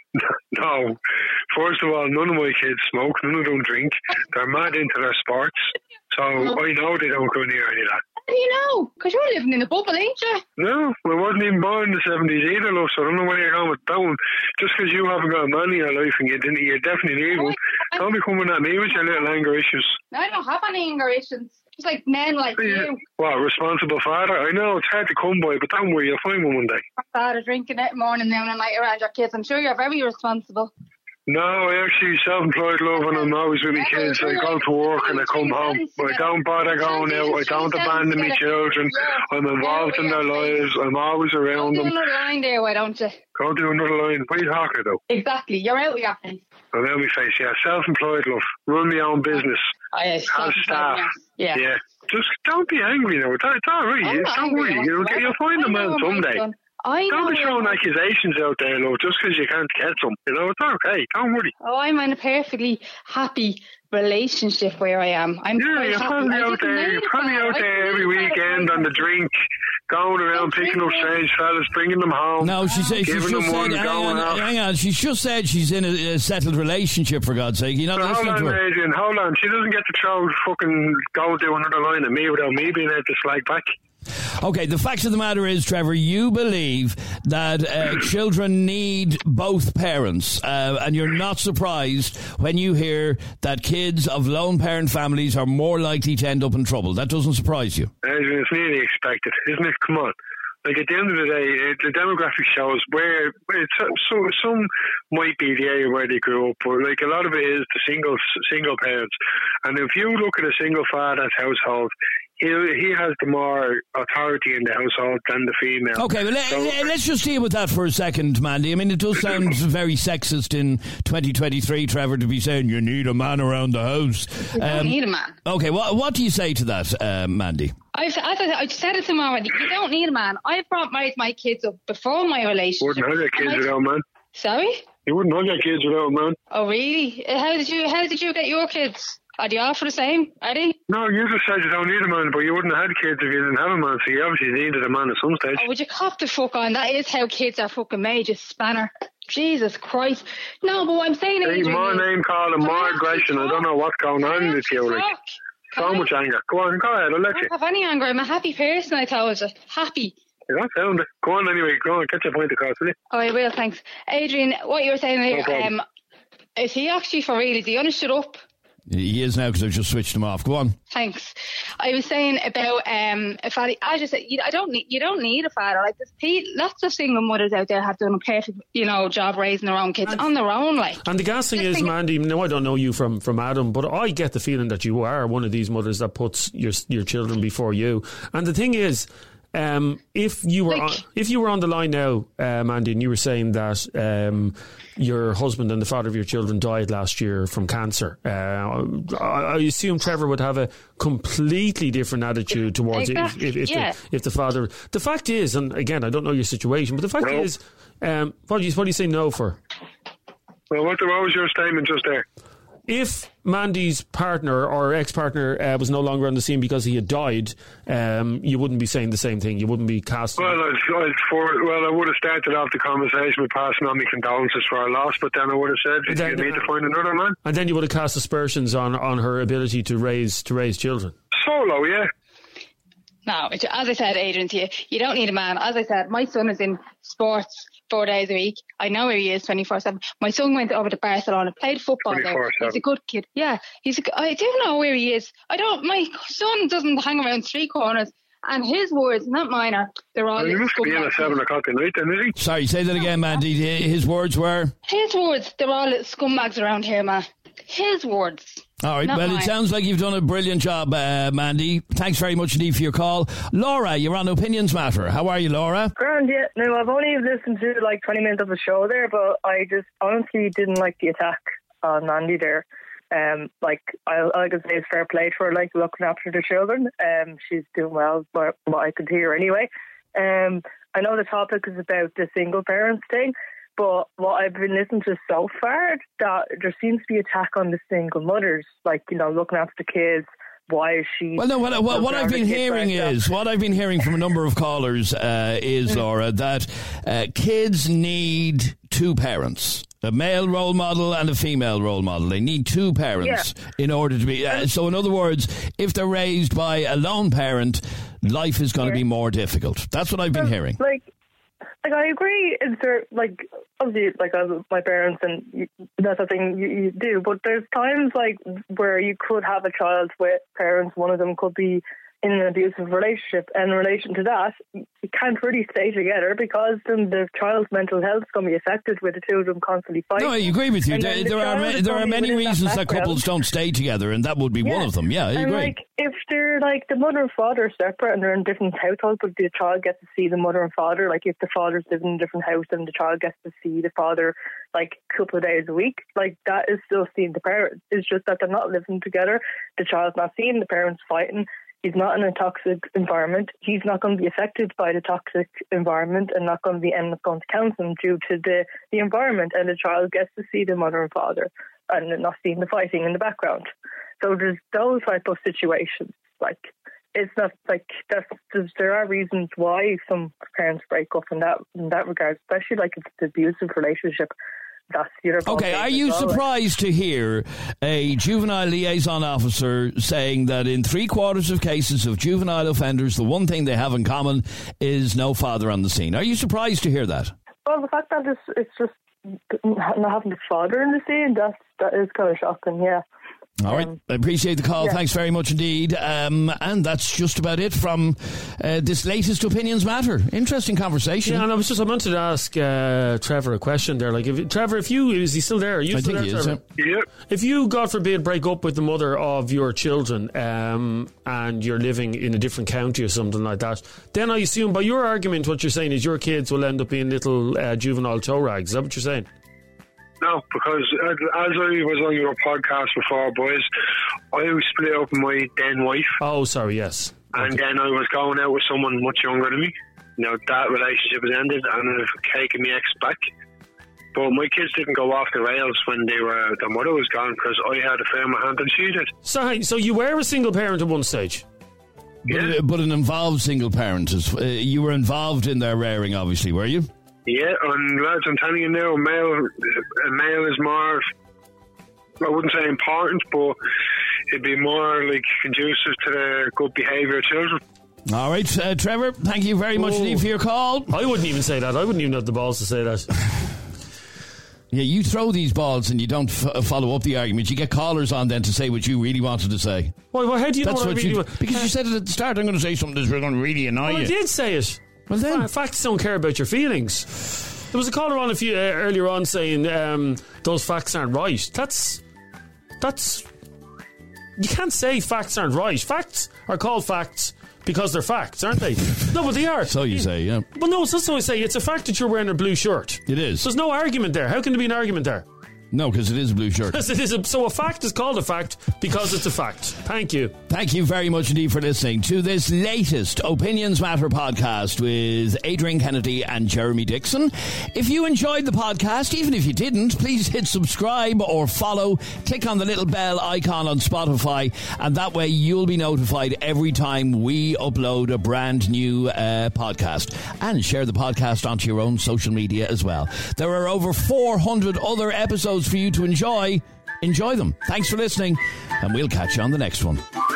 Speaker 11: No. First of all, none of my kids smoke. None of them drink. They're mad into their sports. So I know they don't go near any of that.
Speaker 9: How do you know? Because you're living in a bubble, ain't you?
Speaker 11: No, I wasn't even born in the seventies either, love, so I don't know where you're going with that one. Just because you haven't got a man in your life and you didn't, you're definitely legal. Don't be coming at me with your little anger issues.
Speaker 9: No, I don't have any anger issues. Just like men like
Speaker 11: Yeah.
Speaker 9: you.
Speaker 11: What, responsible father? I know, it's hard to come by, but don't worry, you'll find one one day.
Speaker 9: Father drinking it morning, noon and night around your kids. I'm sure you're very responsible.
Speaker 11: No, I actually self-employed, love, and I'm always with my kids. I go to work and I come home. I don't bother going out. I don't abandon my children. I'm involved in their lives. I'm always around
Speaker 9: Do
Speaker 11: them.
Speaker 9: another line there, why don't you?
Speaker 11: Go do another line. What are you talking about?
Speaker 9: Exactly. You're out with your face.
Speaker 11: I'm out my face, yeah. Self-employed, love. Run my own business.
Speaker 9: I
Speaker 11: Have staff.
Speaker 9: Yeah.
Speaker 11: Yeah. just don't be angry now. It's, it's all right.
Speaker 9: I'm not
Speaker 11: Don't
Speaker 9: angry
Speaker 11: worry. You'll,
Speaker 9: whatsoever.
Speaker 11: you'll find a
Speaker 9: I know
Speaker 11: man
Speaker 9: my
Speaker 11: someday.
Speaker 9: son- I
Speaker 11: Don't
Speaker 9: know
Speaker 11: be throwing
Speaker 9: my-
Speaker 11: accusations out there, love, just because you can't get some. You know, it's okay. Don't worry.
Speaker 9: Oh, I'm in a perfectly happy relationship where I am. I'm
Speaker 11: Yeah,
Speaker 9: quite
Speaker 11: you're
Speaker 9: happy.
Speaker 11: probably
Speaker 9: I
Speaker 11: out
Speaker 9: didn't
Speaker 11: there.
Speaker 9: need
Speaker 11: You're
Speaker 9: a
Speaker 11: probably
Speaker 9: father.
Speaker 11: out
Speaker 9: I
Speaker 11: there
Speaker 9: didn't
Speaker 11: every
Speaker 9: need a
Speaker 11: weekend
Speaker 9: father.
Speaker 11: on the drink, going around picking up strange fellas, bringing them home.
Speaker 2: No, she said she's
Speaker 11: giving
Speaker 2: just
Speaker 11: them
Speaker 2: said.
Speaker 11: one,
Speaker 2: Hang
Speaker 11: going
Speaker 2: on,
Speaker 11: out.
Speaker 2: hang on. She's just said she's in a, a settled relationship. For God's sake, you're not
Speaker 11: Now, hold
Speaker 2: listening
Speaker 11: on,
Speaker 2: to her.
Speaker 11: Adrian, hold on. She doesn't get to throw fucking go do another line at me without me being able to slag back.
Speaker 2: Okay, the fact of the matter is, Trevor, you believe that uh, children need both parents, uh, and you're not surprised when you hear that kids of lone parent families are more likely to end up in trouble. That doesn't surprise you.
Speaker 11: Adrian, it's nearly expected, isn't it? Come on. Like, at the end of the day, it, the demographic shows where it's, so, some might be the area where they grew up, but like a lot of it is the single single parents. And if you look at a single father's household, he he has the more authority in the household than the female.
Speaker 2: Okay, well,
Speaker 11: So-
Speaker 2: let, let's just deal with that for a second, Mandy. I mean, it does sound very sexist in twenty twenty-three, Trevor, to be saying you need a man around the house.
Speaker 9: You don't need a man.
Speaker 2: Okay, what, what do you say to that, uh, Mandy?
Speaker 9: I've, as I, I've said it to him already. You don't need a man. I brought married my kids up before my relationship.
Speaker 11: Wouldn't have your kids
Speaker 9: And I-
Speaker 11: without a man.
Speaker 9: Sorry?
Speaker 11: You wouldn't have your kids without a man.
Speaker 9: Oh, really? How did you How did you get your kids? Are they all for the same? Are they?
Speaker 11: No, you just said you don't need a man, but you wouldn't have had kids if you didn't have a man, so you obviously needed a man at some stage.
Speaker 9: Oh, would you cop the fuck on? That is how kids are fucking made, you spanner. Jesus Christ. No, but what I'm saying
Speaker 11: Hey,
Speaker 9: Adrian,
Speaker 11: more
Speaker 9: is-
Speaker 11: name calling,
Speaker 9: Can I
Speaker 11: more
Speaker 9: actually
Speaker 11: aggression. I
Speaker 9: talk?
Speaker 11: don't know what's going
Speaker 9: Can I
Speaker 11: on with
Speaker 9: actually
Speaker 11: you. Like,
Speaker 9: talk? Can
Speaker 11: so
Speaker 9: I?
Speaker 11: much anger. Go on, go ahead, I'll let
Speaker 9: I
Speaker 11: you.
Speaker 9: don't have any anger. I'm a happy person, I told you. Happy.
Speaker 11: You're not sound it. Go on anyway, go on, catch your point across, will you?
Speaker 9: Oh, I will, thanks. Adrian, what you were saying
Speaker 11: No
Speaker 9: there,
Speaker 11: problem.
Speaker 9: um, is he actually for real? Is he going to shut up?
Speaker 2: He is now because I've just switched him off. Go on.
Speaker 9: Thanks. I was saying about um, a father. I just said you, I don't need. You don't need a father. Like there's pe- lots of single mothers out there have done a perfect, you know, job raising their own kids on their own. Like,
Speaker 4: And the gas thing
Speaker 9: Just
Speaker 4: is,
Speaker 9: think-
Speaker 4: Mandy, no, I don't know you from, from Adam, but I get the feeling that you are one of these mothers that puts your your children before you. And the thing is, um, if you were
Speaker 9: Like-
Speaker 4: on, if you were on the line now, uh, Mandy, and you were saying that um, your husband and the father of your children died last year from cancer, uh, I, I assume Trevor would have a completely different attitude towards
Speaker 9: Exactly,
Speaker 4: it if, if, if,
Speaker 9: yeah.
Speaker 4: the, if the father. The fact is, and again, I don't know your situation, but the fact
Speaker 11: No.
Speaker 4: is, um, what do you what do you say no for?
Speaker 11: Well, what, what was your statement just there?
Speaker 4: If Mandy's partner or ex-partner uh, was no longer on the scene because he had died, um, you wouldn't be saying the same thing. You wouldn't be casting.
Speaker 11: Well, I'd, I'd for, well, I would have started off the conversation with passing on my condolences for our loss, but then I would have said,
Speaker 4: Then-
Speaker 11: you need to find another man.
Speaker 4: and then you would have cast aspersions on, on her ability to raise to raise children.
Speaker 11: Solo, yeah.
Speaker 9: no, it, as I said, Adrian, to you, you don't need a man. As I said, my son is in sports four days a week. I know where he is twenty-four seven. My son went over to Barcelona, played football there.
Speaker 11: twenty-four seven.
Speaker 9: He's a good kid. Yeah, he's. A, I do know where he is. I don't. My son doesn't hang around street corners. And his words, not mine, are they're all.
Speaker 11: Well, you must be in
Speaker 9: scumbags.
Speaker 11: at seven o'clock at night then, is he?
Speaker 2: Sorry, say that again, Mandy. His words were?
Speaker 9: His words, they're all little scumbags around here, man. His words.
Speaker 2: All right,
Speaker 9: Not
Speaker 2: well,
Speaker 9: mine.
Speaker 2: it sounds like you've done a brilliant job, uh, Mandy. Thanks very much indeed for your call. Laura, you're on Opinions Matter. How are you, Laura?
Speaker 6: Grand, yeah. No, I've only listened to like twenty minutes of the show there, but I just honestly didn't like the attack on Mandy there. Um, like I, I could say it's fair play for her, like looking after the children. Um, she's doing well, but what I could hear anyway. Um, I know the topic is about the single parents thing, but what I've been listening to so far, that there seems to be attack on the single mothers, like, you know, looking after the kids. Why is she?
Speaker 2: Well, no, what, what, what I've been hearing is, what I've been hearing from a number of callers uh, is, Laura, that uh, kids need two parents. A male role model and a female role model. They need two parents
Speaker 6: Yeah.
Speaker 2: in order to be... Uh, so in other words, if they're raised by a lone parent, life is going to
Speaker 6: Yeah.
Speaker 2: be more difficult. That's what I've been hearing.
Speaker 6: Like, like I agree. Is there like obviously like I was my parents and you, that's a thing you, you do, but there's times like where you could have a child with parents. One of them could be in an abusive relationship, and in relation to that, you can't really stay together because then the child's mental health is going to be affected with the two of them constantly fighting.
Speaker 2: No, I agree with you.
Speaker 6: And
Speaker 2: There,
Speaker 6: then the
Speaker 2: there are
Speaker 6: child
Speaker 2: ma-
Speaker 6: is
Speaker 2: there
Speaker 6: gonna
Speaker 2: are
Speaker 6: be
Speaker 2: many
Speaker 6: within that
Speaker 2: reasons that
Speaker 6: background.
Speaker 2: couples don't stay together, and that would be one of them. Yeah, I
Speaker 6: and
Speaker 2: agree.
Speaker 6: like if they're like the mother and father are separate and they're in different households, but the child gets to see the mother and father. Like if the father's living in a different house and the child gets to see the father like a couple of days a week, like that is still seeing the parents. It's just that they're not living together. The child's not seeing the parents fighting.
Speaker 12: He's not in a toxic environment. He's not going to be affected by the toxic environment and not going to be end up going to counselling due to the, the environment. And the child gets to see the mother and father and not seeing the fighting in the background. So there's those type of situations. Like, it's not like that's, there are reasons why some parents break up in that in that regard, especially like if it's an abusive relationship. That's the
Speaker 2: okay, are you well, surprised like. to hear a juvenile liaison officer saying that in three quarters of cases of juvenile offenders, the one thing they have in common is no father on the scene? Are you surprised to hear that?
Speaker 12: Well, the fact that it's, it's just not having the father in the scene, that's, that is kind of shocking, yeah.
Speaker 2: All right, I appreciate the call. Yeah. Thanks very much indeed. Um, and that's just about it from uh, this latest Opinions Matter. Interesting conversation.
Speaker 4: Yeah, and I was just I wanted to ask uh, Trevor a question there. Like, if Trevor, if you is he still there? Are you
Speaker 2: I
Speaker 4: still
Speaker 2: think
Speaker 4: there,
Speaker 2: he
Speaker 4: Trevor?
Speaker 2: is.
Speaker 11: Yeah.
Speaker 4: If you, God forbid, break up with the mother of your children, um, and you're living in a different county or something like that, then I assume by your argument, what you're saying is your kids will end up being little uh, juvenile toe rags. Is that what you're saying?
Speaker 11: No, because as I was on your podcast before, boys, I was split up with my then wife.
Speaker 4: Oh, sorry, yes.
Speaker 11: And
Speaker 4: okay.
Speaker 11: then I was going out with someone much younger than me. Now, that relationship has ended, and I've taken my ex back. But my kids didn't go off the rails when they were their mother was gone, because I had a firmer hand than she did.
Speaker 4: So, so you were a single parent at one stage?
Speaker 11: Yeah.
Speaker 2: But, but an involved single parent. Uh, you were involved in their rearing, obviously, were you?
Speaker 11: Yeah, and lads, I'm telling you now, male, a male is more, I wouldn't say important, but it'd be more like conducive to the good behaviour of children.
Speaker 2: All right, uh, Trevor, thank you very much indeed for your call.
Speaker 4: I wouldn't even say that. I wouldn't even have the balls to say that.
Speaker 2: Yeah, you throw these balls and you don't f- follow up the argument. You get callers on then to say what you really wanted to say.
Speaker 4: Why? Well, how do you
Speaker 2: That's
Speaker 4: know what,
Speaker 2: what
Speaker 4: I really
Speaker 2: you,
Speaker 4: want?
Speaker 2: Because you said it at the start, I'm going to say something that's going to really annoy
Speaker 4: well,
Speaker 2: you.
Speaker 4: I did say it.
Speaker 2: Well then,
Speaker 4: facts don't care about your feelings. There was a caller on a few uh, earlier on saying um, those facts aren't right. That's that's you can't say facts aren't right. Facts are called facts because they're facts, aren't they? No, but they are.
Speaker 2: So you say, yeah.
Speaker 4: Well, no, that's what I say. It's a fact that you're wearing a blue shirt.
Speaker 2: It is.
Speaker 4: So there's no argument there. How can there be an argument there?
Speaker 2: No, because it is a blue shirt.
Speaker 4: Because it is a, so a fact is called a fact because it's a fact. Thank you.
Speaker 2: Thank you very much indeed for listening to this latest Opinions Matter podcast with Adrian Kennedy and Jeremy Dixon. If you enjoyed the podcast, even if you didn't, please hit subscribe or follow. Click on the little bell icon on Spotify, and that way you'll be notified every time we upload a brand new uh, podcast. And share the podcast onto your own social media as well. There are over four hundred other episodes for you to enjoy. Enjoy them. Thanks for listening, and we'll catch you on the next one.